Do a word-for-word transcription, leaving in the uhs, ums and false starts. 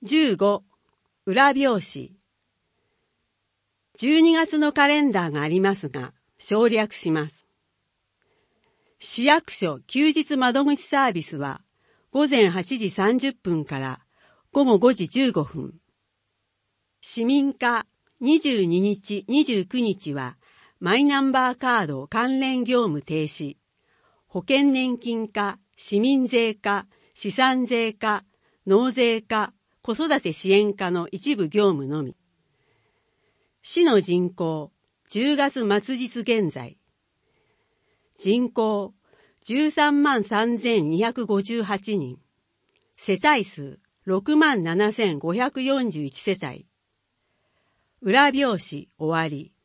じゅうご、裏表紙。じゅうにがつのカレンダーがありますが、省略します。市役所休日窓口サービスは、午前はちじさんじゅっぷんから午後ごじじゅうごふん。市民課にじゅうににち、にじゅうくにちは、マイナンバーカード関連業務停止。保険年金課、市民税課、資産税課、納税課、子育て支援課の一部業務のみ。市の人口、じゅうがつ末日現在。人口、じゅうさんまんさんぜんにひゃくごじゅうはちにん。世帯数、ろくまんななせんごひゃくよんじゅういちせたい。裏表紙終わり。